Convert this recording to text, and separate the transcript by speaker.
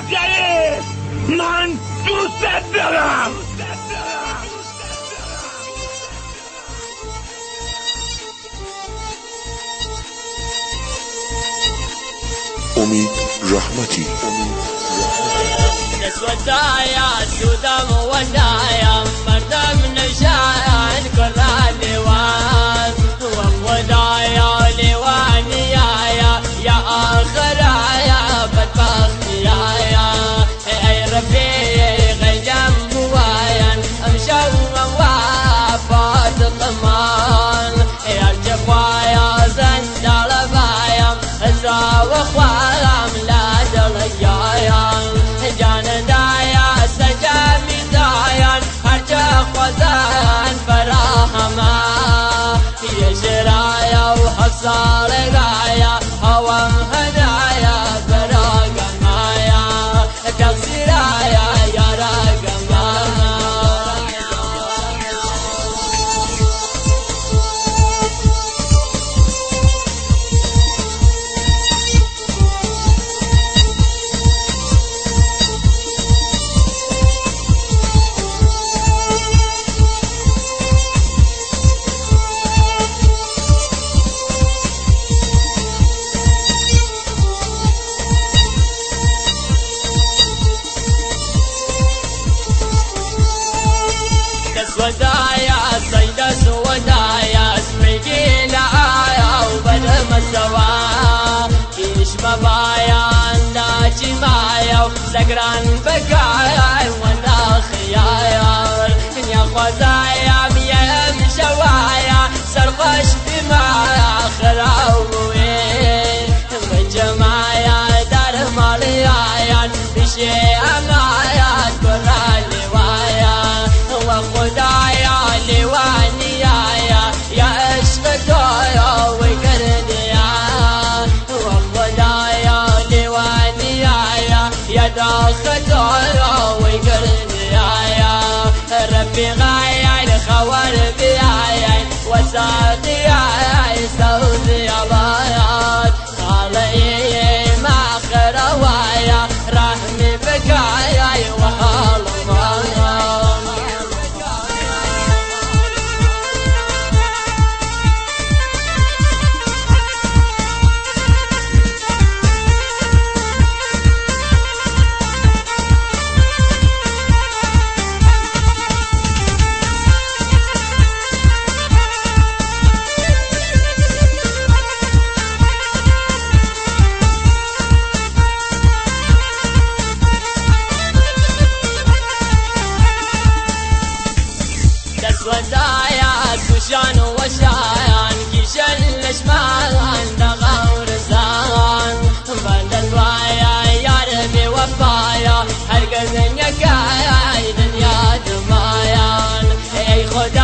Speaker 1: افغانی من دوستت دارم.
Speaker 2: امید رحمتی
Speaker 3: ودايا سودم ودايا مردم نشان كل لوان ودايا لواني يا آخر يا بدبخت يا أي رفيق جنب وين أمشوا وفات الطمان يا الجفايا زندل بايم أزرع وخوالم لا دليايا جان دایا سجامی دايان هرچه خوزان فراهما يشرايا وحصار غايا هوام هدايا براغمايا تقصيرايا يا راغمايا ودايا صيد سودايا اسمي لا وبدم السوا كيش مبايا ناجي مايا سكران بكايا وانا خيايا يا خوزايا يا مشوايا سرقش بمايا خراوي بجمايا دار ماليا بشي امايا كرالي وايا وخدايا لواني يا عشقتايا وقرديا وخدايا لواني يا داختايا وقرديا ربي غايا الخوار بيايا وساقيا سودي بايات علي ما خروايا رحمي بكايا وحال مايا ودايا سوشان وشايان كيشن لشمان دغور زان بدل وايا يا ربي وفايا هرقزن يا دنيا دمايان اي خدا